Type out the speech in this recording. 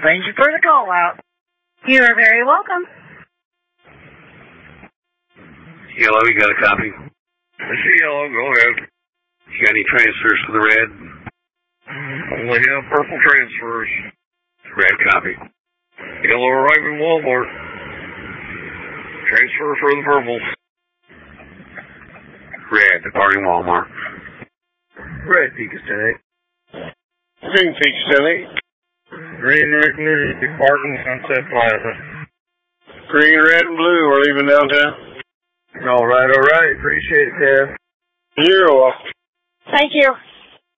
Thank you for the call out. You are very welcome. Yellow, you got a copy? I see yellow, go ahead. You got any transfers for the red? Only have purple transfers. Red copy. Yellow arriving Walmart. Transfer for the purple. Red departing Walmart. Red Pecos 10-8. Green Pecos 10-8. Green Recognition departing Sunset Plaza. Green, red, and blue, we're leaving downtown. All right. Appreciate it, Kev. You're welcome. Thank you.